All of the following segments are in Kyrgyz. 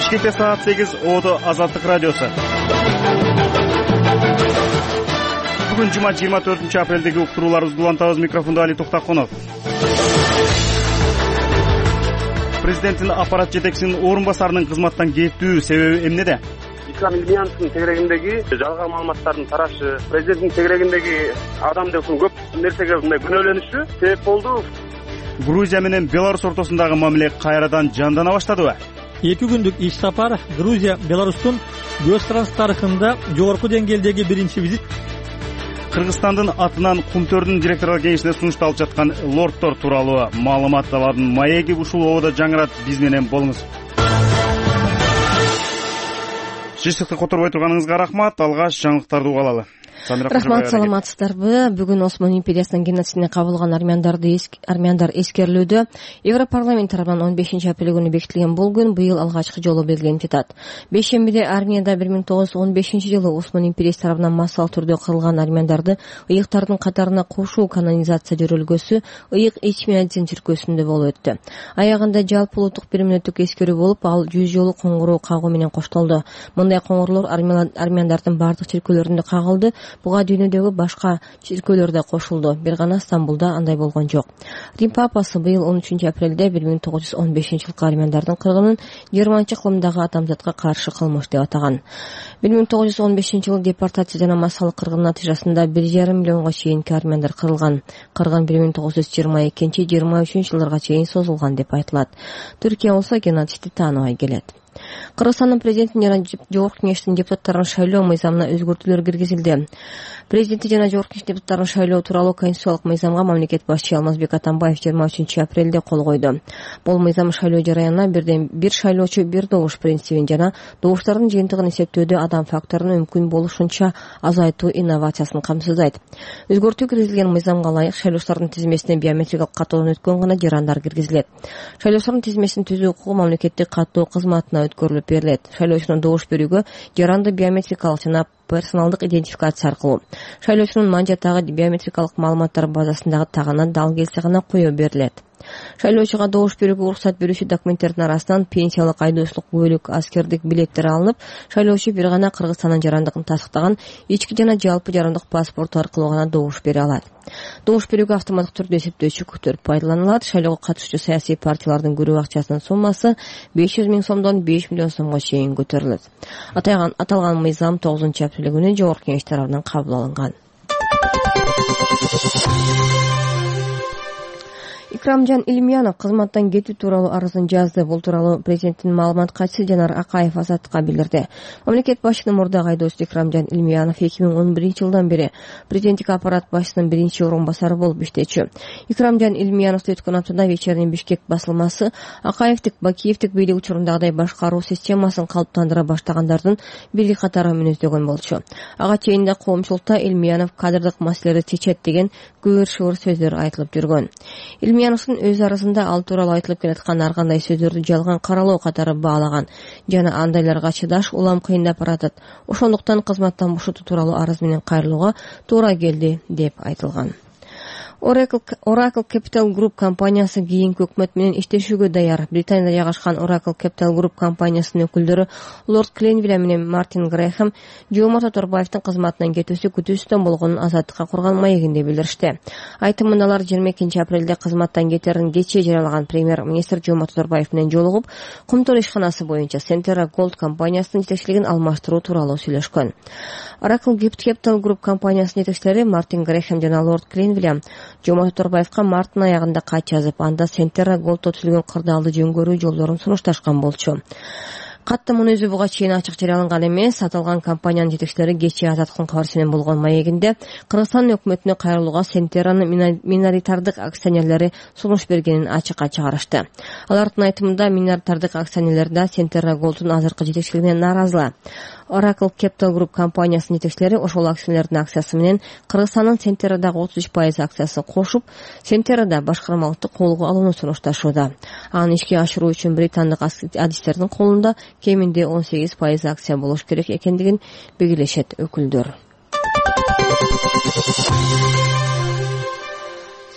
Бишкекте саат 8, Одо Азаттык радиосу. Бүгүн жума 24-апрелдеги уктурууларыбызды улантабыз. Микрофондо Али Токтаконов. Президенттин аппарат жетекчисинин орун басарынын кызматтан кетүү себеби эмнеде? Икрам Ильяновдун тегерегиндеги жалган маалыматтардын тарашы, президенттин тегерегиндеги адамды көп нерсеге мындай күнөөлөнүшү себеп болду. Грузия менен Беларусь ортосундагы мамиле кайрадан жандана баштадыбы? 2 күндүк иш сапар Грузия, Беларустун көз каранды тарыхында жогорку деңгээлдеги биринчи визит. Кыргызстандын атынан Кумтөрдүн директорлор кеңешине сунушталып жаткан лордтор тууралуу маалыматтардын маеги ушул ободо жаңырат. Биз менен болуңуз. Жыштыкты которбой турганыңызга рахмат. Алгач жаңылыктарды угалалы. Рахмат, саламатсыздарбы? Бүгүн Осман империясынын геноцидине кабылган армяндар эскерилүүдө. Европарламент тарабынан 15-апрель күнү бекитилген бул күн быйыл алгачкы жолу белгиленип жатат. Бейшембиде Арменияда 1915-жылы Осман империясы тарабынан массалык түрдө кырылган армяндарды ыйыктардын катарына кошуу канонизация жөрөлгөсү ыйык ичмиадзин чиркөөсүндө болуп өттү. Аягында жалпы улуттук 1 мүнөттүк эскерүү болуп, ал 100 жолу коңгуроо кагуу менен коштолду. Мындай коңгуроолор армяндардын бардык чиркөөлөрүндө кагылды. Буга дүйнөдөгү башка чиркөөлөр да кошулду. Бир гана Стамбулда андай болгон жок. Рим папасы быйыл 13-апрелде 1915-жылкы армяндардын кыргынын Германча кылымдагы адамзатка каршы кылмыш деп атаган. 1915-жылы депортация жана массалык кыргын натыйжасында 1,5 миллионго чейинки армяндар кырылган. Кыргын 1922-23 жылдарга чейин созулган деп айтылат. Түркия болсо геноцидти тааныбай келет. Кыргызстандын президенти жана жогорку кеңештин депутаттарын шайлоо мыйзамына өзгөртүүлөр киргизилди. Президенти жана жогорку кеңеш депутаттарын шайлоо тууралуу конституциялык мыйзамга мамлекет башчы Алмазбек Атамбаев 23-апрелде кол койду. Бул мыйзам шайлоо жараянына бир шайлоочу бир добуш принцибин жана добуштардын жыйынтыгын эсептөөдө адам факторун мүмкүн болушунча азайтуу инновациясын камсыздайт. Өзгөртүү киргизилген мыйзамга ылайык шайлоочулардын тизмесине биометрикалык каттоодон өткөн гана жарандар киргизилет. Шайлоочулардын тизмесин түзүү укугу мамлекеттик каттоо кызматына өткөрүлүп берилет. Шайлоочунун добуш берүүгө жаранды биометрикалык жана персоналдык идентификация аркылуу шайлоочунун манжатагы биометрикалык маалыматтар базасындагы тагына дал келсе гана коё берилет. Шайлоочуга добуш берүүгө уруксат берүүчү документтердин арасынан пенсиялык, айдоочулук күбөлүк, аскердик билеттери алынып, шайлоочу бир гана Кыргызстандын жарандыгын тастыктаган ички жана жалпы жарандык паспорт аркылуу гана добуш бере алат. Добуш берүүгө автоматтык түрдө эсептөөчү күктөр пайдаланылат. Шайлоого катышуучу саясий партиялардын көрүү акчасынын суммасы 500 миң сомдон 5 миллион сомго чейин көтөрүлөт. Аталган мыйзам 9-апрель күнү жогорку кеңеш тарабынан кабыл алынган. Икрамжан Илимянов кызматтан кетүү тууралуу арызын жазды. Бул тууралуу президенттин маалымат катчысы Жанар Акаев Азаттыкка билдирди. Мамлекет башчынын мурдагы айдоочусу Икрамжан Илимянов 2011-жылдан бери президенттик аппарат башчысынын биринчи орун басары болуп иштечү. Икрамжан Илимяновду өткөн аптада вечерний Бишкек басылмасы Акаевдик, Бакиевдик бийлик учурундагыдай башкаруу системасын калыптандыра баштагандардын бири катары мүнөздөгөн болчу. Ага чейин да коомчулукта Илимянов кадрдык маселелерди чечет деген күбөр-шыбыр сөздөр айтылып жүргөн. Илимяновдун өз арызында ал тууралуу айтылып келаткан ар кандай сөздөрдү жалган каралоо катары баалаган жана андайларга чыдаш улам кыйындап баратат. Ошондуктан кызматтан бошотуу тууралуу арыз менен кайрылууга туура келди деп айтылган. Oracle Capital Group компаниясы кийинки өкмөт менен иштешүүгө даяр. Британияда жайгашкан Oracle Capital Group компаниясынын өкүлдөрү Лорд Кленвилл менен Мартин Грэхэм Жомарт Оторбаевдин кызматынан кетүүсү күтүүсүздөн болгонун Азаттыкка курган маегинде билдиришти. Айтымында алар 22-апрелде кызматтан кетерин кечээ жарыялаган премьер-министр Жомарт Оторбаев менен жолугуп, Кумтөр ишканасы боюнча Centera Gold компаниясынын жетекчилигин алмаштыруу тууралуу сүйлөшкөн. Oracle Capital Group компаниясынын жетекчилери Мартин Грэхэм жана Лорд Кленвилл Жомарт Оторбаевка марттын аягында кат жазып, анда Centera Gold'то түзүлгөн кырдаалды жөнгөрүү жолдорун сунушташкан болчу. Каттамдын өзү буга чейин ачык жарыяланган эмес. Аталган компаниянын жетекчилери кечээ Азаттыктын кабарчысы менен болгон маегинде Кыргызстан өкмөтүнө кайрылууга Centera'нын миноритардык акционерлери сунуш бергенин ачык чыгарышты. Алардын айтымында миноритардык акционерлер да Centera Gold'ун азыркы жетекчилигине нааразы. Oracle Capital Group компаниясынын жетекчилери ошол акционердин акциясы менен Кыргызстандын Centera'дагы 33% акциясын кошуп, Centera'да башкармалыкты колго алууну сунушташууда. Аны ишке ашыруу үчүн британдык адистердин колунда кеминде 18% акция болуш керек экендигин белгилешет өкүлдөр.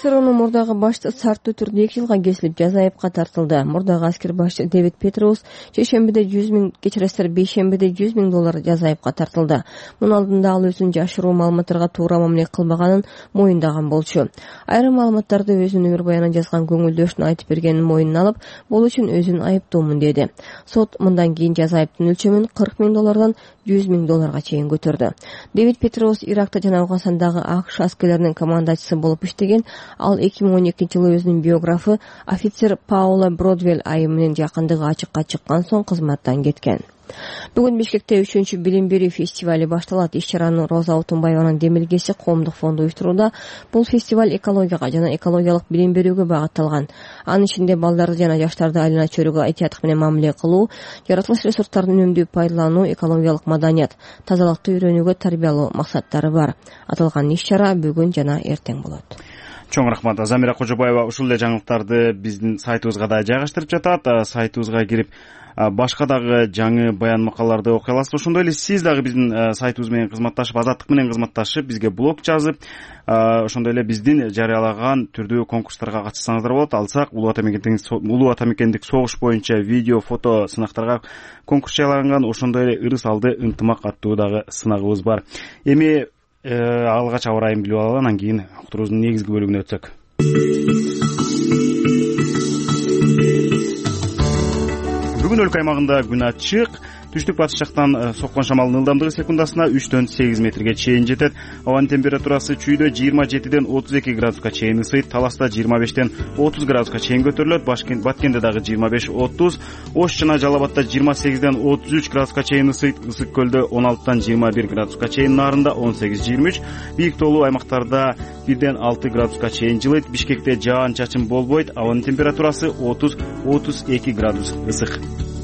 КСРнын мурдагы башчысы шарттуу түрдө 2 жылга кесилип жаза айыпка тартылды. Мурдагы аскер башчы Дэвид Петроус шейшембиде 100 миң, кечиресиздер, бейшембиде 100 миң доллар жаза айыпка тартылды. Мунун алдында ал өзүнүн жашыруу маалыматтарга туура мамиле кылбаганын моюндаган болчу. Айрым маалыматтарды өзүнүн өмүр баянына жазган көңүлдөшүнө айтып бергенин моюнуна алып, бул үчүн өзүн айыптуумун деди. Сот мындан кийин жаза айыптын өлчөмүн 40 миң доллардан 100 миң долларга чейин көтөрдү. Дэвид Петроус Иракта жана Афганистандагы АКШ аскерлеринин командачысы болуп иштеген. Ал 2012-жылы өзүнүн биографы офицер Паула Бродвелл айым менен жакындыгы ачыкка чыккан соң кызматтан кеткен. Бүгүн Бишкекте 3-чү билим берүү фестивали башталат. Иш-чараны Роза Отунбаеванын Демилгеси коомдук фонду уюштурууда. Бул фестиваль экологияга жана экологиялык билим берүүгө багытталган. Анын ичинде балдарды жана жаштарды айлана чөйрөгө этияттык менен мамиле кылуу, жаратылыш ресурстарын үнөмдүү пайдалануу, экологиялык маданият, тазалыкты үйрөнүүгө тарбиялоо максаттары бар. Аталган иш-чара бүгүн жана эртең болот. Чоң рахмат. Замира Кожобаева ушул эле жаңылыктарды биздин сайтыбызга да жайгаштырып жатат. Сайтыбызга кирип башка дагы жаңы баян макалаларды окуй аласыз. Ошондой эле сиз дагы биздин сайтыбыз менен кызматташып, Азаттык менен кызматташып, бизге блог жазып, ошондой эле биздин жарыялаган түрдүү конкурстарга катышсаңыздар болот. Алсак Улуу Ата Мекендик согуш боюнча видео, фото сынактарга конкурс жарыялаган. Ошондой эле ырыс алды ынтымак аттуу дагы сынагыбыз бар. Эми алгач аба ырайын билип алалы, анан кийин уктуруубуздун негизги бөлүгүнө өтсөк. Бүгүн өлкө аймагында күн ачык. Түштүк батыш жактан соккон шамалдын ылдамдыгы секундасына 3-төн 8 метрге чейин жетет. Абанын температурасы чүйдө 27ден 32 градуска чейин ысыйт. Таласта 25ден 30 градуска чейин көтөрүлөт. Баткенде дагы 25-30. Ош жана Жалал Абадта 28ден 33 градуска чейин ысыйт. Ысык көлдө 16ден 21 градуска чейин, Нарында 18-23. Бийик тоолуу аймактарда 1ден 6 градуска чейин жылыйт. Бишкекте жаан-чачын болбойт. Абанын температурасы 30-32 градус ысык.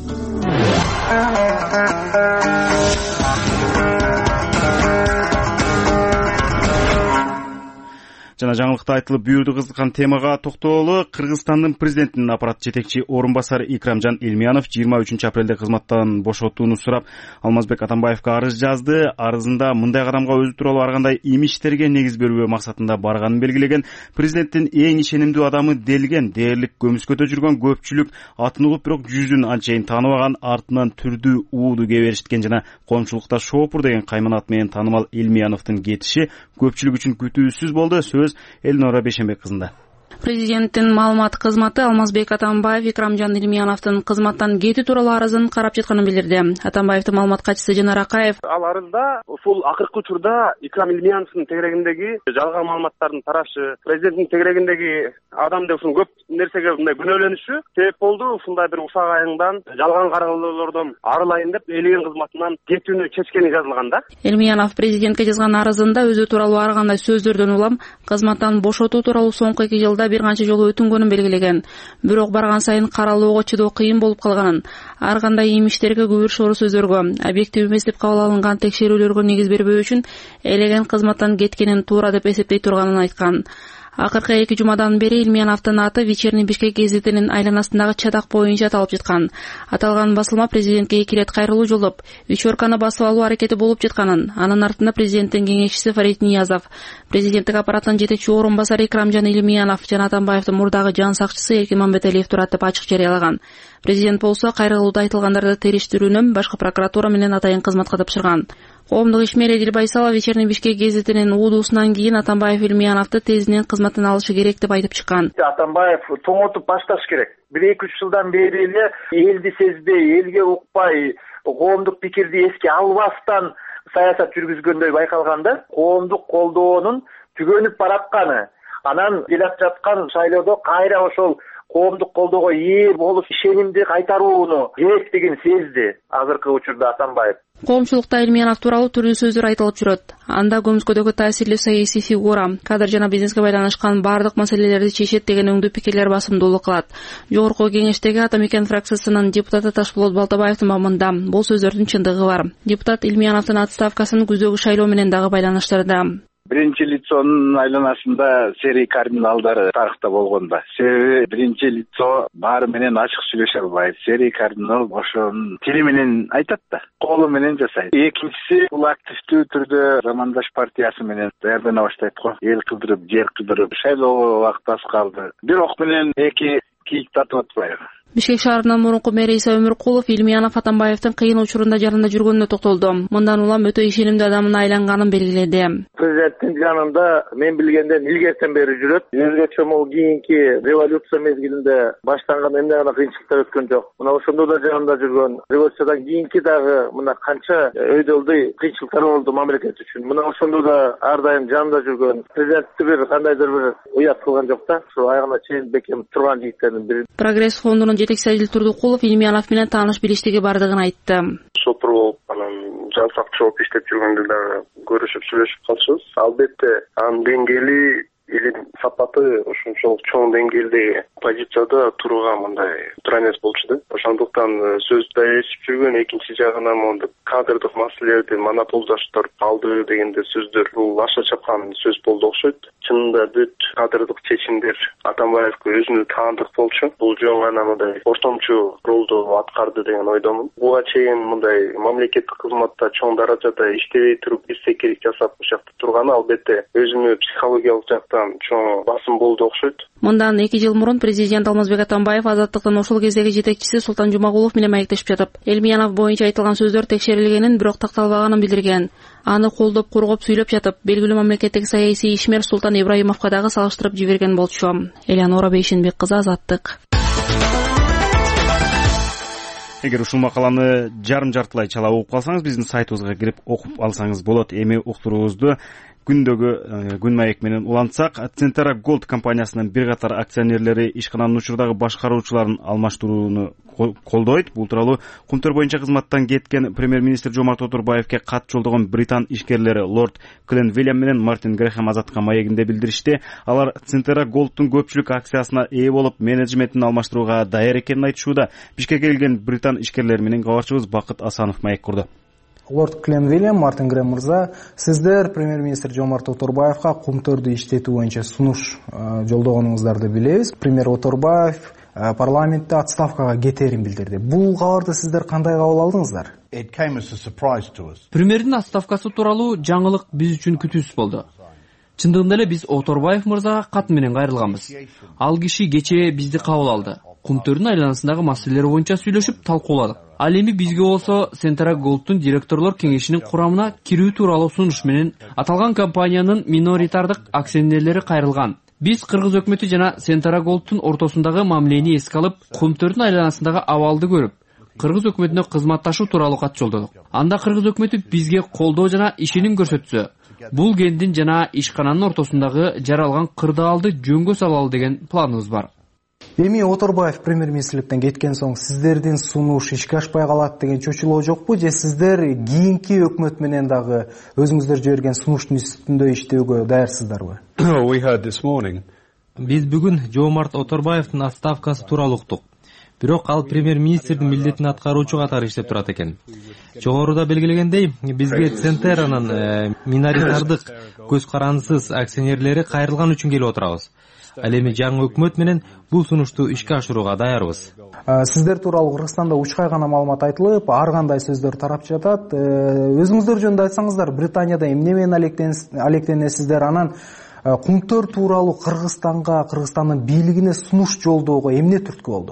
Жана жаңылыкта айтылып бүйүрдү кызыккан темага токтололу. Кыргызстандын президентинин аппарат жетекчи орун басары Икрамжан Элмиянов 23-апрелде кызматтан бошотууну сурап, Алмазбек Атамбаевга арыз жазды. Арызында мындай кадамга өзү тууралуу ар кандай имичтерге негиз берүү максатында барганын белгилеген. Президенттин эң ишенимдүү адамы делген, дээрлик көмүскөдө жүргөн көпчүлүк атын угуп, бирок жүзүн анчейин тааныбаган, артынан түрдүү ууду кээ беришкен жана коомчулукта Шопур деген кайман ат менен таанымал Элмияновдун кетиши көпчүлүк үчүн күтүүсүз болду. Элнора Бейшенбек кызында. Президенттин маалымат кызматы Алмазбек Атамбаев Икрамжан Элмияновдун кызматтан кетүү тууралуу арызын карап жатканын билдирди. Атамбаевдин маалымат катчысы Жанар Акаев ал арызда ушул акыркы учурда Икрам Элмияновдун тегерегиндеги жалган маалыматтардын тарашы, президенттин тегерегиндеги адам деп ушул көп нерсеге мындай күнөөлөнүшү себеп болду. Ушундай бир усак айыңдан жалган каралоолордон арылайын деп элеген кызматынан кетүүнү чечкени жазылган да. Элмиянов президентке жазган арызында өзү тууралуу ар кандай сөздөрдөн улам кызматтан бошотуу тууралуу соңку 2 жылда бир канча жолу өтүнгөнүн белгилеген. Бирок барган сайын каралоого чыдоо кыйын болуп калганын, ар кандай имичтерге, күбүр шору сөздөргө, объектив эмес деп кабыл алынган текшерүүлөргө негиз бербөө үчүн элеген кызматтан кеткенин туура деп эсептей турганын айткан. Акыркы 2 жумадан бери Элмияновдун аты Вечерний Бишкек гезитинин айланасындагы чатак боюнча аталып жаткан. Аталган басылма президентке 2 рет кайрылуу жолдоп, вечерканы басып алуу аракети болуп жатканын, анын артында президенттин кеңешчиси Фарид Ниязов, президенттик аппараттын жетекчи орун басары Икрамжан Элмиянов жана Атамбаевдин мурдагы жан сакчысы Эркин Мамбеталиев турат деп ачык жарыялаган. Президент болсо кайрылууда айтылгандарды териштирүүнү башкы прокуратура менен атайын кызматка тапшырган. Коомдук ишмер Эдил Байсалов Вечерний Бишкек гезитинин уудуусунан кийин Атамбаев Элмияновду тезинен кызматтан алышы керек деп айтып чыккан. Атамбаев тоңотуп башташ керек. 1-2 жылдан бери эле элди сезбей, элге укпай, коомдук пикирди эске албастан саясат жүргүзгөндөй байкалганда, коомдук колдоонун түгөнүп баратканы, анан келип жаткан шайлоодо кайра ошол коомдук колдоого ээ болуп ишенимди кайтарууну керектигин сезди азыркы учурда Атамбаев. Коомчулукта Элмиянов тууралуу түрдүү сөздөр айтылып жүрөт. Анда көмүскөдөгү таасирлүү саясий фигура, кадр жана бизнеске байланышкан бардык маселелерди чечет деген өңдүү пикирлер басымдуулук кылат. Жогорку кеңештеги Ата Мекен фракциясынын депутаты Ташболот Балтабаевдин мамында бул сөздөрдүн чындыгы бар. Депутат Элмияновдун отставкасын күздөгү шайлоо менен дагы байланыштырды. Биринчи лицонун айланасында серий кардиналдар тарыхта болгон да. Себеби биринчи лицо баары менен ачык сүйлөшө албайт. Серий кардинал ошонун тили менен айтат да, колу менен жасайт. Экинчиси бул активдүү түрдө Замандаш партиясы менен даярдана баштайт го. Эл кыдырып, жер кыдырып, шайлоого убакыт аз калды. Бирок менен эки кийик тартып атпайбы. Бишкек шаарынын мурунку мэри Иса Өмүркулов Илмиянов Атамбаевдин кыйын учурунда жанында жүргөнүнө токтолду. Мындан улам өтө ишенимдүү адамына айланганын белгиледи. Президенттин жанында мен билгенден илгертен бери жүрөт. Өзгөчө могу кийинки революция мезгилинде баштанган эмне гана кыйынчылыктар өткөн жок. Мына ошондо да жанында жүргөн. Революциядан кийинки дагы мына канча өйдөлдү кыйынчылыктар болду мамлекет үчүн. Мына ошондо да ар дайым жанында жүргөн. Президентти бир кандайдыр бир уят кылган жок да. Ошо аягына чейин бекем турган жигиттердин бири. Прогресс фондунун жетекчиси Адил Турдукулов Илмиянов менен тааныш билиштиги бардыгын айтты. Сотур болуп анан жансакчы болуп иштеп жүргөндө дагы көрүшүп сүйлөшүп калчубуз. Албетте анын деңгээли илин сапаты ошончолук чоң деңгээлдеги позицияда турууга мындай туура эмес болчу да. Ошондуктан сөздү ээрчип жүргөн, экинчи жагынан мондо кадрдык маселелерди монополдаштырып алды дегенде сөздөр бул аша чапкан сөз болду окшойт. Чынында бүт кадрдык чечимдер Атамбаевге өзүнө таандык болчу. Бул жөн гана мындай ортомчу ролду аткарды деген ойдомун. Буга чейин мындай мамлекеттик кызматта чоң даражада иштебей туруп эстекелик жасап ушакта турганы албетте өзүмө психологиялык жактан чоң басым болду окшойт. Мындан 2 жыл мурун президент Алмазбек Атамбаев Азаттыктын ошол кездеги жетекчиси Султан Жумагулов менен маектешип жатып, Элмиянов боюнча айтылган сөздөр текшерилгенин, бирок такталбаганын билдирген. Аны колдоп кургоп сүйлөп жатып, белгилүү мамлекеттик саясий ишмер Султан Ибраимовго дагы салыштырып жиберген болчу. Элеонора Бейшенбек кызы, Азаттык. Эгер ушул макаланы жарым-жартылай чала угуп калсаңыз, биздин сайтыбызга кирип окуп алсаңыз болот. Эми уктуруубузду күндөгү күн маек менен улантсак, Центера Голд компаниясынын бир катар акционерлери ишкананын учурдагы башкаруучуларын алмаштырууну колдойт. Бул тууралуу Кумтөр боюнча кызматтан кеткен премьер-министр Жомарт Оторбаевке кат жолдогон Британ ишкерлери лорд Клен Вильям менен Мартин Грэхэм Азаттыкка маегинде билдиришти. Алар Центера Голдтун көпчүлүк акциясына ээ болуп, менеджментин алмаштырууга даяр экенин айтышууда. Бишкекке келген Британ ишкерлери менен кабарчыбыз Бакыт Асанов маек курду. Лорд Клен Вильям, Мартин Грэхэм мырза, сиздер премьер-министр Жомарт Оторбаевка Кумтөрдү иштетүү боюнча сунуш жолдогонуңуздарды билебиз. Премьер Оторбаев парламентте отставкага кетерин билдирди. Бул кабарды сиздер кандай кабыл алдыңыздар? Премьердин отставкасы тууралуу жаңылык биз үчүн күтүүсүз болду. Чындыгында эле биз Оторбаев мырзага кат менен кайрылганбыз. Ал киши кечээ бизди кабыл алды. Кумтөрдүн айланасындагы маселелер боюнча сүйлөшүп талкууладык. Ал эми бизге болсо Центера Голдтун директорлор кеңешинин курамына кирүү тууралуу сунуш менен аталган компаниянын миноритардык акционерлери кайрылган. Биз Кыргыз өкмөтү жана Центера Голдтун ортосундагы мамилени эске алып, Кумтөрдүн айланасындагы абалды көрүп, Кыргыз өкмөтүнө кызматташуу тууралуу кат жолдодук. Анда Кыргыз өкмөтү бизге колдоо жана ишеним көрсөтсө, бул кендин жана ишкананын ортосундагы жаралган кырдаалды жөнгө салалы деген планыбыз бар. Эми Оторбаев премьер-министрликтен кеткен соң сиздердин сунуш ишке ашпай калат деген чочулоо жокпу, же сиздер кийинки өкмөт менен дагы өзүңүздөр жиберген сунуштун үстүндө иштөөгө даярсыздарбы? Биз бүгүн Жомарт Оторбаевдин отставкасы тууралуу уктук. Бирок ал премьер-министрдин милдетин аткаруучу катары иштеп турат экен. Жогоруда белгилегендей, бизге Центеранын миноритардык көз карандысыз акционерлери кайрылган үчүн келип отурабыз. Ал эми жаңы өкмөт менен бул сунушту ишке ашырууга даярбыз. Сиздер тууралуу Кыргызстанда учкай гана маалымат айтылып, ар кандай сөздөр тарап жатат. Өзүңүздөр жөнүндө айтсаңыздар, Британияда эмне менен алектенесиздер, анан Кумтөр тууралуу Кыргызстанга, Кыргызстандын бийлигине сунуш жолдоого эмне түрткү болду?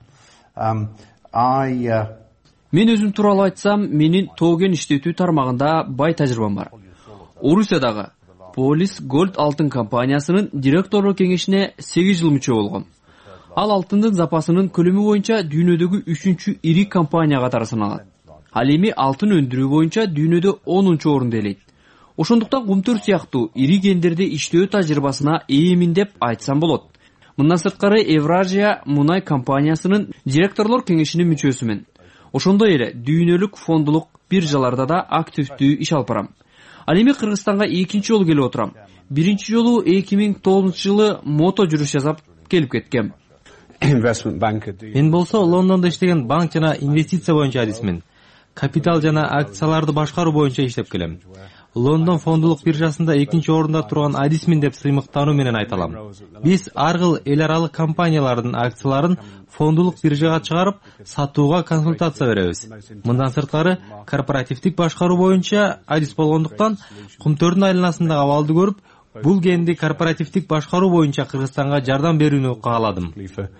Мен өзүм тууралуу айтсам, менин тоген иштетүү тармагында бай тажрыйбам бар. Орусиядагы Полис Голд алтын компаниясынын директорлор кеңешине 8 жыл мүчө болгом. Ал алтындын запасынын көлөмү боюнча дүйнөдөгү 3-чү ири компания катары саналат. Ал эми алтын өндүрүү боюнча дүйнөдө 10-чу орунду ээлейт. Ошондуктан Кумтөр сыяктуу ири кендерде иштөө тажрыйбасына ээмин деп айтсам болот. Мындан сырткары Евразия мунай компаниясынын директорлор кеңешинин мүчөсүмүн. Ошондой эле дүйнөлүк фондулук биржаларда да активдүү иш алып барам. Ал эми Кыргызстанга экинчи жолу келип отурам. Биринчи жолу 2009-жылы мото жүрүш жасап келип кеткем. Мен болсо Лондондо иштеген банк жана инвестиция боюнча адисмин. Капитал жана акцияларды башкаруу боюнча иштеп келем. Лондон фондулук биржасында 2-орунда турган адисмин деп сыймыктануу менен айта алам. Биз ар кыл эл аралык компаниялардын акцияларын фондулук биржага чыгарып, сатууга консультация беребиз. Мындан сырткары корпоративдик башкаруу боюнча адис болгондуктан Кумтөрдүн айланасындагы абалды көрүп, бул кенди корпоративдик башкаруу боюнча Кыргызстанга жардам берүүнү кааладым.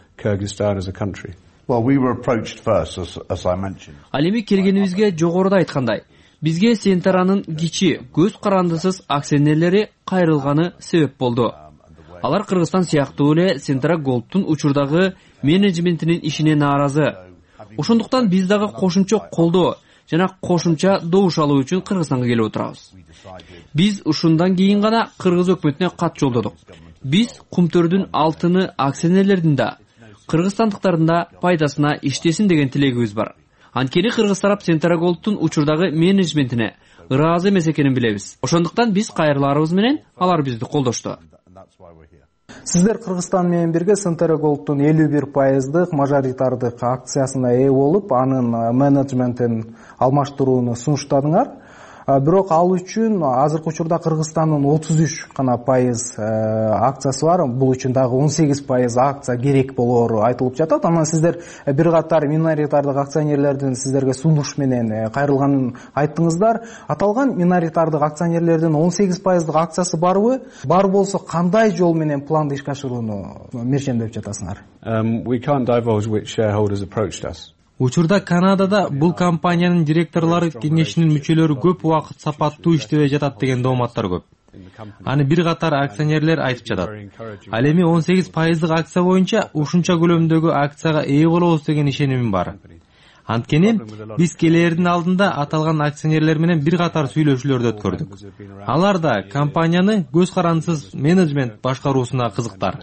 Ал эми келгенибизге жогоруда айткандай, бизге Сентеранын кичи, көз карандысыз акционерлери кайрылганы себеп болду. Алар Кыргызстан сыяктуу эле Сентера Голдтун учурдагы менеджментинин ишине нааразы. Ошондуктан биз дагы кошумча колдоо жана кошумча добуш алуу үчүн Кыргызстанга келип отурабыз. Биз ушундан кийин гана Кыргыз өкмөтүнө кат жолдодук. Биз Кумтөрдүн алтыны акционерлердин да, кыргызстандыктардын да пайдасына иштесин деген тилегибиз бар. Анткени кыргыз тарап Сентера Голдтун учурдагы менеджментине ыраазы эмес экенин билебиз. Ошондуктан биз кайрылаарыбыз менен алар бизди колдошту. Сиздер Кыргызстан менен бирге Сентера Голдтун 51% мажоритардык акциясына ээ болуп, анын менеджментин алмаштырууну сунуштадыңар. Бирок ал үчүн азыркы учурда Кыргызстандын 33 гана пайыз акциясы бар. Бул үчүн дагы 18% акция керек болоору айтылып жатат. Анан сиздер бир катар миноритардык акционерлердин сиздерге сунуш менен кайрылганын айттыңыздар. Аталган миноритардык акционерлердин 18% акциясы барбы? Бар болсо кандай жол менен планды ишке ашырууну мешендеп жатасыңар? We can't divulge which shareholders approached us. Учурда Канадада бул компаниянын директорлор кеңешинин мүчөлөрү көп убакыт сапаттуу иштебей жатат деген дооматтар көп. Аны бир катар акционерлер айтып жатат. Ал эми 18% акция боюнча ушунча көлөмдөгү акцияга ээ болобуз деген ишенимим бар. Анткени биз келээрдин алдында аталган акционерлер менен бир катар сүйлөшүүлөрдү өткөрдүк. Алар да компанияны көз карандысыз менеджмент башкаруусуна кызыктар.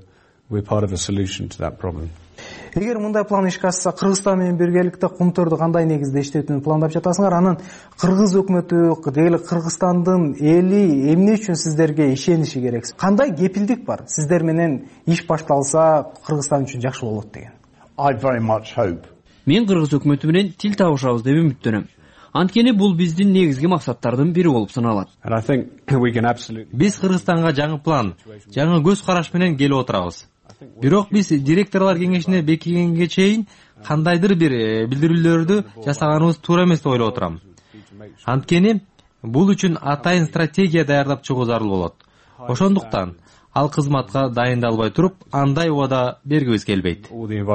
Эгер мындай план ишке ашса, Кыргызстан менен биргеликте Кумтөрдү кандай негизде иштетүүнү пландап жатасыңар? Анан Кыргыз өкмөтү, деги Кыргызстандын эли эмне үчүн сиздерге ишениши керек? Кандай кепилдик бар? Сиздер менен иш башталса, Кыргызстан үчүн жакшы болот деген. Мен Кыргыз өкмөтү менен тил табышабыз деп үмүттөнөм. Анткени бул биздин негизги максаттардын бири болуп саналат. Биз Кыргызстанга жаңы план, жаңы көз караш менен келип отурабыз. Бирок биз директорлор кеңешине бекигенге чейин кандайдыр бир билдирүүлөрдү жасаганыбыз туура эмес деп ойлоп отурам. Анткени бул үчүн атайын стратегия даярдап чыгуу зарыл болот. Ошондуктан ал кызматка дайындалбай туруп, андай убада бергибиз келбейт.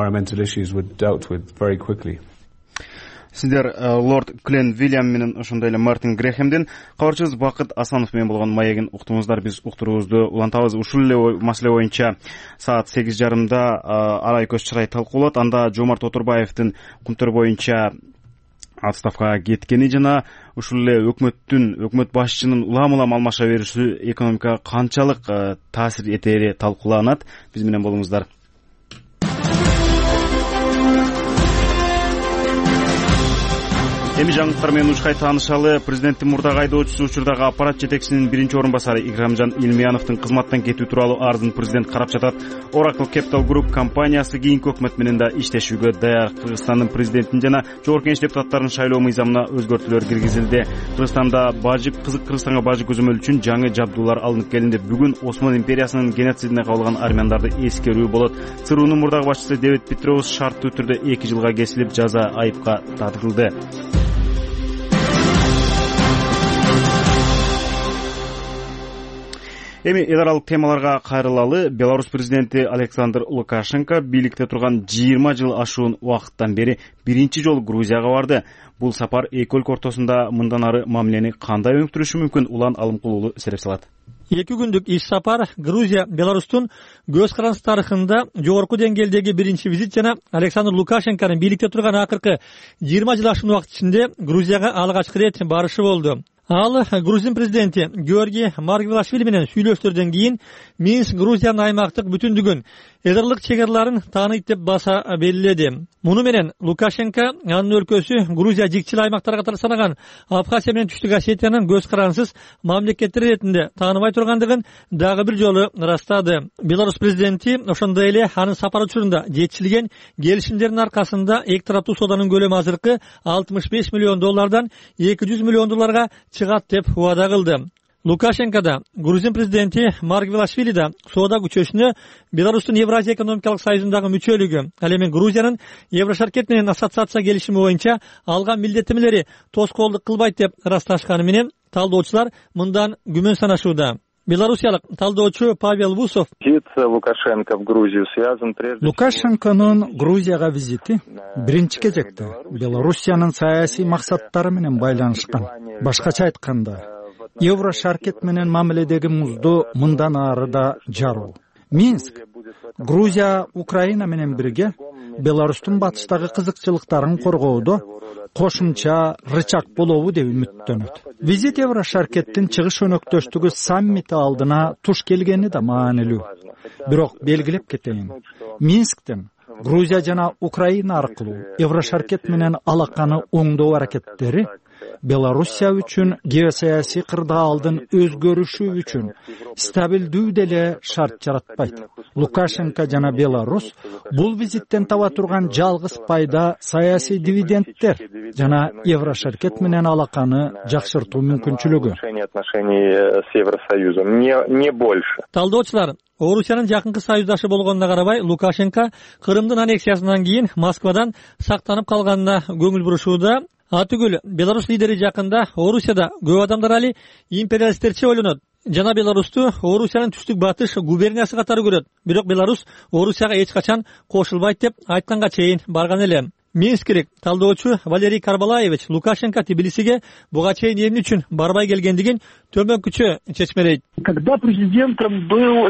Сиздер лорд Клен Вильям менен ошондой эле Мартин Грехемден кабарчыбыз Бакыт Асанов менен болгон маегин уктуңуздар. Биз уктуруубузду улантабыз. Ушул эле маселе боюнча саат 8:30 арай көз чырай талкууланат. Анда Жомарт Отурбаевдин Кумтөр боюнча отставкага кеткени жана ушул эле өкмөт башчынын улам алмаша бериши экономикага канчалык таасир этери талкууланат. Биз менен болуңуздар. Эми жаңылыктар менен ушкай таанышалы. Президенттин мурдагы айдоочусу учурдагы аппарат жетекчисинин биринчи орун басары Икрамжан Илмияновдун кызматтан кетүү тууралуу арызын президент карап жатат. Oracle Capital Group компаниясы кийинки өкмөт менен да иштешүүгө даяр. Кыргызстандын президентин жана Жогорку Кеңеш депутаттарынын шайлоо мыйзамына өзгөртүүлөр киргизилди. Кыргызстанга бажы көзөмөл үчүн жаңы жабдуулар алынып келинди. Бүгүн Осман империясынын геноцидине кабылган армяндарды эскерүү болот. ЦРУнун мурдагы башчысы Дэвид Петроус шарттуу түрдө 2 жылга кесилип, жаза айыпка тартылды. Эми эл аралык темаларга кайрылалы. Беларусь президенти Александр Лукашенко бийликте турган 20 жыл ашуун убакыттан бери биринчи жолу Грузияга барды. Бул сапар эки өлкө ортосунда мындан ары мамилени кандай өнүктүрүшү мүмкүн? Улан Алымкулуулу сереп салат. 2 күндүк иш сапар Грузия, Беларустун көз карандысыз тарыхында жогорку деңгээлдеги биринчи визит жана Александр Лукашенконун бийликте турган акыркы 20 жыл ашуун убакыт ичинде Грузияга алгачкы рет барышы болду. Ал Грузин президенти Георгий Маргвелашвили менен сүйлөштөрдөн кийин Минск Грузиянын аймактык бүтүндүгүн, эдерлик чегарларын тааныйт деп баса белгиледи. Муну менен Лукашенко анын өлкөсү Грузия жикчил аймактар катары санаган Абхазия менен Түштүк Осетиянын көз карандысыз мамлекеттер иретинде тааныбай тургандыгын дагы бир жолу ырастады. Беларусь президенти ошондой эле анын сапар учурунда жетишилген келишимдердин аркасында эки тараптуу соодонун көлөмү азыркы $65 миллион $200 миллион чыгып чыгат деп убада кылды. Лукашенко да, Грузин президенти Маргвелашвили да соода күчөсүнө Беларустун Евразия экономикалык союзундагы мүчөлүгү, ал эми Грузиянын Еврошаркет менен ассоциация келишими боюнча алган милдеттенмелери тоскоолдук кылбайт деп ырасташканы менен талдоочулар мындан күмөн санашууда. Белорусиялык талдоочу Павел Вусов: Лукашенко в Грузию связан прежде. Лукашенконун Грузияга визити биринчи кезекте Белоруссиянын саясий максаттары менен байланышкан. Башкача айтканда, Еврошаркет менен мамиледеги музду мындан ары да жаруу. Минск, Грузия, Украина менен бирге Беларустун батыштагы кызыкчылыктарын коргоодо кошумча рычаг болобу деп үмүттөнөт. Визит Еврошаркеттин чыгыш өнөктөштүгү саммити алдына туш келгени да маанилүү. Бирок белгилеп кетейин, Минсктин Грузия жана Украина аркылуу Еврошаркет менен алаканы оңдоо аракеттери Белоруссия үчүн геосаясий кырдаалдын өзгөрүшү үчүн стабилдүү деле шарт жаратпайт. Лукашенко жана Беларусь бул визиттен таба турган жалгыз пайда саясий дивидендтер жана Еврошаркет менен алаканы жакшыртуу мүмкүнчүлүгү. Талдоочулар Орусиянын жакынкы союздашы болгонуна карабай, Лукашенко Крымдын аннексиясынан кийин Москвадан сактанып калганына көңүл бурушууда. Атүгүл Беларусь лидери жакында Орусияда көп адамдар али империалисттерче ойлонот жана Беларусту Орусиянын түштүк батыш губерниясы катары көрөт. Бирок Беларусь Орусияга эч качан кошулбайт деп айтканга чейин барган эле. Минскирик талдоочу Валерий Карбалаевич Лукашенко Тбилисиге буга чейин эмне үчүн барбай келгендигин төмөнкүчө чечмелейт. Когда президентом был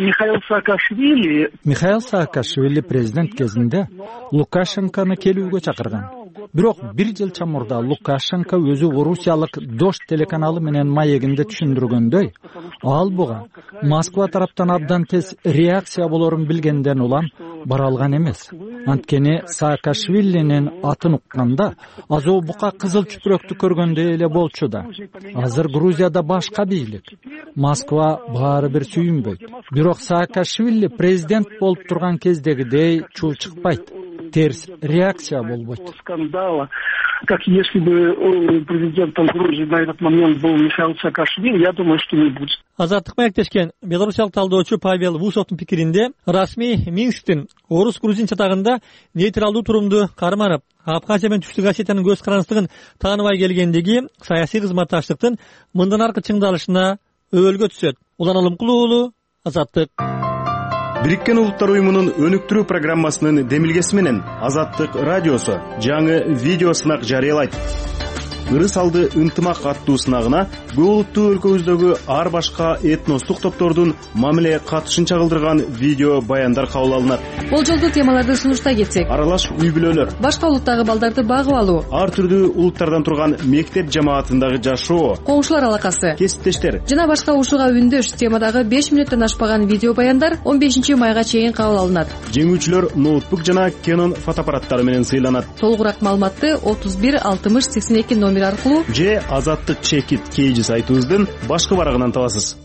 Михаил Саакашвили президент кезинде Лукашенкону келүүгө чакырган. Бирок бир жыл чамурда Лукашенко өзү Орусиялык Дождь телеканалы менен маегинде түшүндүргөндөй, ал буга Москва тараптан абдан тез реакция болорун билгенден улам бара алган эмес. Анткени Саакашвилинин атын укканда азоо бука кызыл чүпүрөктү көргөндөй эле болчу да. Азыр Грузияда башка бийлик. Москва баары бир сүйүнбөйт. Бирок Саакашвили президент болуп турган кездегидей чуу чыкпайт. Терс реакция болбойт. Скандала, как если бы президентом Грузии на этот момент был Михаил Саакашвили, я думаю, что не будет. Азаттык маектешкен белорусиялык талдоочу Павел Вусовдун пикиринде, расмий Минсктин орус-грузин чатагында нейтралдуу турумду карманып, Абхазия менен Түштүк Осетиянын көз карандысыздыгын тааныбай келгендиги саясий кызматташтыктын мындан аркы чыңдалышына өбөлгө түшөт. Улан Алымкулуу, Азаттык. Бириккен Улуттар уюмунун өнүктүрүү программасынын демилгеси менен Азаттык радиосу жаңы видео сынак жарыялайт. Ырыс алды ынтымак аттуу сынагына көп улуттуу өлкөбүздөгү ар башка этностук топтордун мамиле катышын чагылдырган видео баяндар кабыл алынат. Болжолдуу темаларды сунуштай кетсек, аралаш үй бүлөлөр, башка улуттагы балдарды багып алуу, ар түрдүү улуттардан турган мектеп жамаатындагы жашоо, коңшулар алакасы, кесиптештер жана башка ушуга үндөш темадагы 5 мүнөттөн ашпаган видео баяндар 15 майга чейин кабыл алынат. Жеңүүчүлөр ноутбук жана Canon фотоаппараттары менен сыйланат. Толугураак маалыматты 31 60 82 номер аркылуу же Азаттык чекит кейжи сайтыбыздын башкы барагынан табасыз.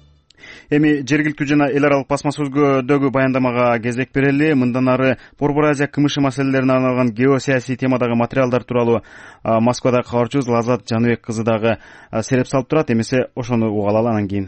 Эми жергиликтүү жана эл аралык басма сөзгөдөгү баяндамага кезек берели. Мындан ары Борбор Азия кымышы маселелерине арналган геосаясий темадагы материалдар тууралуу Москвадагы кабарчыбыз Лазат Жаныбек кызы дагы сереп салып турат. Эмесе ошону угалалы, анан кийин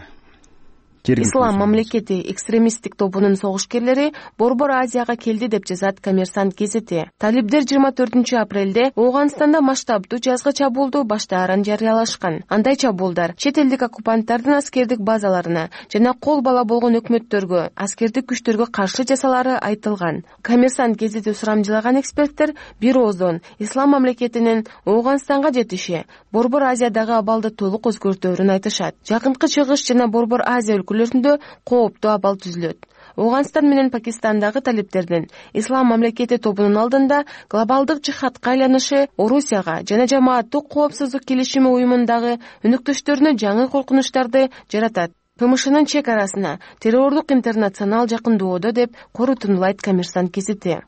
Ислам мамлекети экстремисттик тобунун согушкерлери Борбор Азияга келди деп жазат Коммерсант газети. Талибдер 24 апрелде Ооганстанда масштабдуу жазгы чабуулду баштаарын жарыялашкан. Андай чабуулдар чет элдик оккупанттардын аскердик базаларына жана кол бала болгон өкмөттөргө, аскердик күчтөргө каршы жасалары айтылган. Коммерсант газети сурамжылаган эксперттер бир ооздон Ислам мамлекетинин Ооганстанга жетиши Борбор Азиядагы абалды толук өзгөртөөрүн айтышат. Жакынкы чыгыш жана Борбор Азия өлкөлөрүндө кооптуу абал түзүлөт. Ооганстан менен Пакистандагы талиптердин Ислам мамлекети тобунун алдында глобалдык жихадка айланышы Орусияга жана жамааттык коопсуздук келишими уюмундагы өнөктөштөрүнө жаңы коркунучтарды жаратат. КМШнын чек арасына террорлук интернационал жакындоодо деп корутундулайт Коммерсант газети.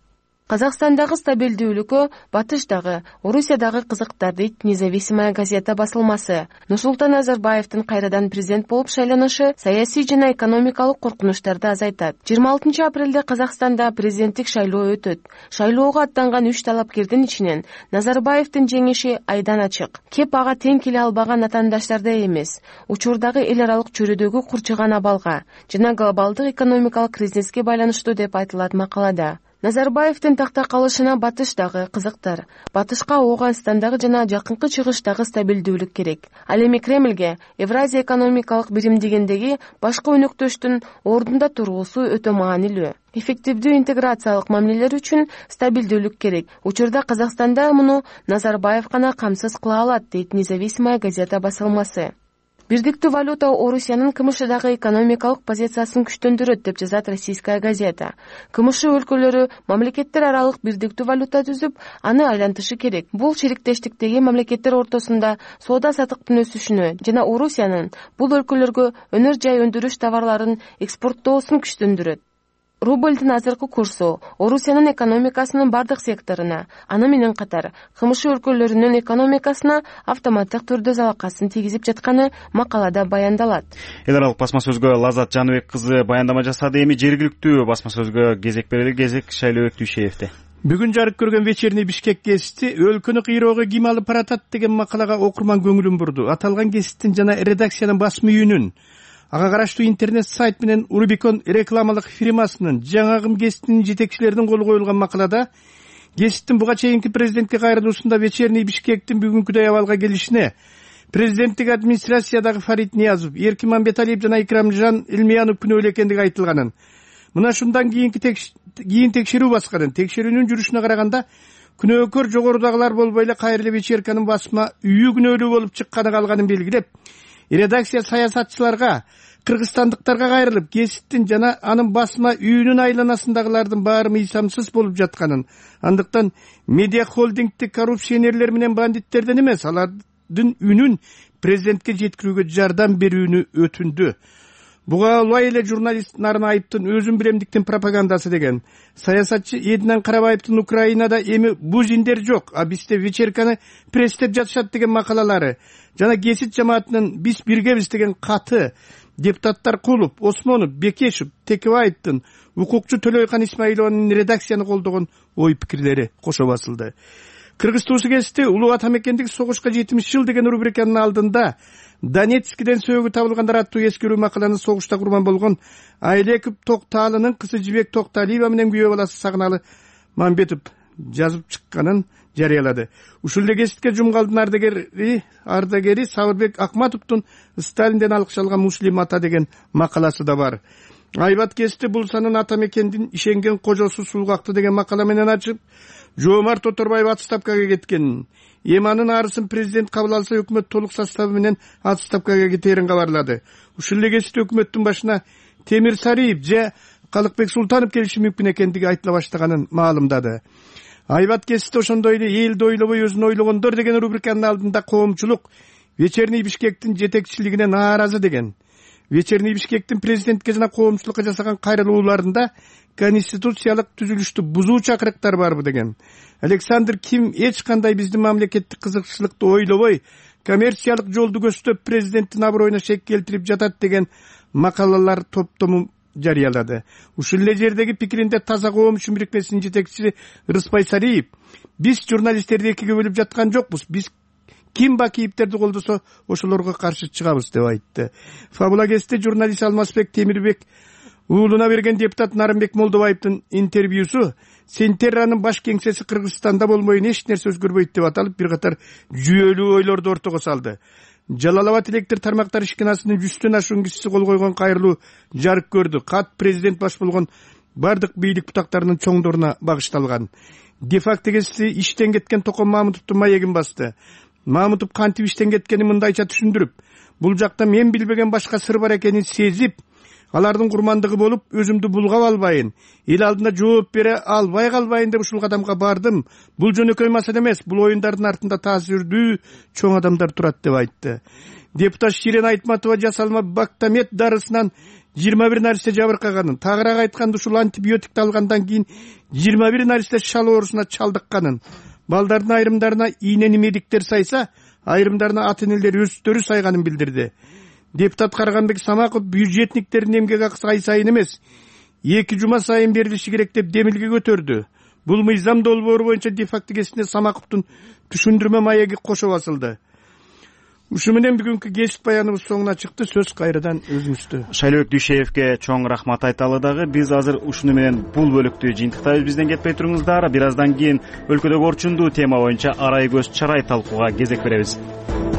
Казакстандагы стабилдүүлүккө батыштагы, Орусиядагы кызыктар дейт Независимая газета басылмасы. Нурсултан Назарбаевдин кайрадан президент болуп шайланышы саясий жана экономикалык коркунучтарды азайтат. 26 апрелде Казакстанда президенттик шайлоо өтөт. Шайлоого аттанган 3 талапкердин ичинен Назарбаевдин жеңиши айдан ачык. Кеп ага тең келе албаган атаандаштарда эмес, учурдагы эл аралык чөйрөдөгү курчаган абалга жана глобалдык экономикалык кризиске байланыштуу деп айтылат макалада. Назарбаевдин такта калышына батыштагы кызыктар, батышка Ооганстандагы жана жакынкы чыгыштагы стабилдүүлүк керек. Ал эми Кремльге Евразия экономикалык биримдигиндеги башкы өнөктөштүн ордунда тургусу өтө маанилүү. Эффективдүү интеграциялык мамилелер үчүн стабилдүүлүк керек. Учурда Казакстанда муну Назарбаев гана камсыз кыла алат, дейт Независимая газета басылмасы. Бирдиктүү валюта Орусиянын КМШдагы экономикалык позициясын күчтөндүрөт деп жазат Российская газета. КМШ өлкөлөрү мамлекеттер аралык бирдиктүү валюта түзүп, аны айлантышы керек. Бул шериктештиктеги мамлекеттер ортосунда соода сатыктын өсүшүнө жана Орусиянын бул өлкөлөргө өнөр жай өндүрүш товарларын экспорттоосун күчтөндүрөт. Рубльдин азыркы курсу Орусиянын экономикасынын бардык секторуна, аны менен катар КМШ өлкөлөрүнүн экономикасына автоматтык түрдө залакасын тийгизип жатканы макалада баяндалат. Эл аралык басма сөзгө Лазат Жаныбек кызы баяндама жасады. Эми жергиликтүү басма сөзгө кезек берели. Кезек Шайлообек Дүйшеевде. Бүгүн жарык көргөн вечерний Бишкек гезити өлкөнү кыйроого ким алып баратат деген макалага окурман көңүлүн бурду. Аталган гезиттин жана редакциянын басма үйүнүн ага караштуу интернет сайт менен Рубикон рекламалык фирмасынын жаңагым гезитинин жетекчилеринин колу коюлган макалада гезиттин буга чейинки президентке кайрылуусунда вечерний Бишкектин бүгүнкүдөй абалга келишине президенттик администрациядагы Фарид Ниязов, Эркин Мамбеталиев жана Икрамжан Илмиянов күнөөлүү экендиги айтылганын, мына шундан кийин текшерүү басканын, текшерүүнүн жүрүшүнө караганда күнөөкөр жогорудагылар болбой эле кайра эле вечерканын басма үйү күнөөлүү болуп чыкканы калганын белгилеп, редакция саясатчыларга, кыргызстандыктарга кайрылып, гезиттин жана анын басма үйүнүн айланасындагылардын баары мыйзамсыз болуп жатканын, андыктан медиа холдингдик коррупционерлер менен бандиттерден эмес, алардын үнүн президентке жеткирүүгө жардам берүүнү өтүндү. Буга улай эле журналист Нарын Айыптын өзүн билемдиктин пропагандасы деген. Саясатчы Эдинан Карабаевдин Украинада эми бузиндер жок, а бизде вечерканы пресстеп жатышат деген макалалары жана гезит жамаатынын биз биргебиз деген каты депутаттар Кулов, Осмонов, Бекешев, Текебаевдин, укукчу Төлөйкан Исмаилованын редакцияны колдогон ой пикирлери кошо басылды. Кыргыз туусу гезити улуу атамекендик согушка 70 жыл деген рубриканын алдында Донецкиден сөөгү табылгандар аттуу эскерүү макаланы согушта курман болгон Айлеков Токталынын кызы Жибек Токталиева менен күйөө баласы Сагыналы Мамбетов жазып чыкканын жарыялады. Ушул эле гезитке жумгалдын ардагери Сабырбек Акматовдун Сталинден алкыш алган Муслим ата деген макаласы да бар. Айбат гезити Булсанын атамекендин ишенген кожосу Сулгакты деген макала менен ачып, Жоомарт Оторбаев отставкага кеткенин, Эманын арысын президент кабыл алса өкмөт толук составы менен отставкага кетерин кабарлады. Ушул эле гезит өкмөттүн башына Темир Сариев же Калыкбек Султанов келиши мүмкүн экендиги айтыла баштаганын маалымдады. Айбат гезити ошондой эле элди ойлобой өзүн ойлогондор деген рубриканын алдында коомчулук вечерний Бишкектин жетекчилигине нааразы деген. Вечерний Бишкектин президентке жана коомчулукка жасаган кайрылууларында конституциялык түзүлүштү бузуу чакырыктар барбы деген. Александр Ким эч кандай биздин мамлекеттик кызыкчылыкты ойлобой, коммерциялык жолду көздөп президенттин аброюна шек келтирип жатат деген макалалар топтому жарыялады. Ушул эле жердеги пикиринде Таза коом үчүн бирикмесинин жетекчиси Рыспай Сариев, биз журналисттерди экиге бөлүп жаткан жокпуз, биз ким бакийиптерди колдосо ошолорго каршы чыгабыз деп айтты. Фабула гезити журналист Алмазбек Темирбек уулуна берген депутат Нарымбек Молдобаевдин интервьюсу Сентерранын баш кеңсеси Кыргызстанда болмойн эч нерсе өзгөрбөйт деп аталып, бир катар жүйөлүү ойлорду ортого салды. Жалалабад электр тармактар ишканасынын 100төн ашуун кишиси кол койгон кайрылуу жарык көрдү. Кат президент баш болгон бардык бийлик бутактарынын чоңдоруна багышталган. Дефакто гезити иштен кеткен Токон Мамутовдун маегин басты. Мамутов кантип иштен кеткенин мындайча түшүндүрүп, бул жакта мен билбеген башка сыр бар экенин сезип, алардын курмандыгы болуп, өзүмдү булгап албайын, эл алдында жооп бере албай калбайын деп ушул кадамга бардым. Бул жөнөкөй маселе эмес, бул оюндардын артында таасирдүү чоң адамдар турат деп айтты. Депутат Ширен Айтматова жасалма Бактамет дарысынан 21 наристе жабыркаганын, тагыраак айтканда ушул антибиотикти алгандан кийин 21 наристе шал оорусуна чалдыкканын, балдардын айрымдарына ийнени медиктер сайса, айрымдарына ата энелер өздөрү сайганын билдирди. Депутат Карганбек Самаков бюджетниктердин эмгек акысы ай сайын эмес, 2 жума сайын берилиши керек деп демилге көтөрдү. Бул мыйзам долбоору боюнча де-факто кесинде Самаковдун түшүндүрмө маеги кошо басылды. Ушу менен бүгүнкү кесип баяныбыз соңуна чыкты. Сөз кайрадан өзүңүздө. Шайлообек Дүйшеевке чоң рахмат айталы дагы. Биз азыр ушуну менен бул бөлүктү жыйынтыктайбыз. Бизден кетпей туруңуздар. Бир аздан кийин өлкөдөгү орчундуу тема боюнча арай көз чарай талкууга кезек беребиз.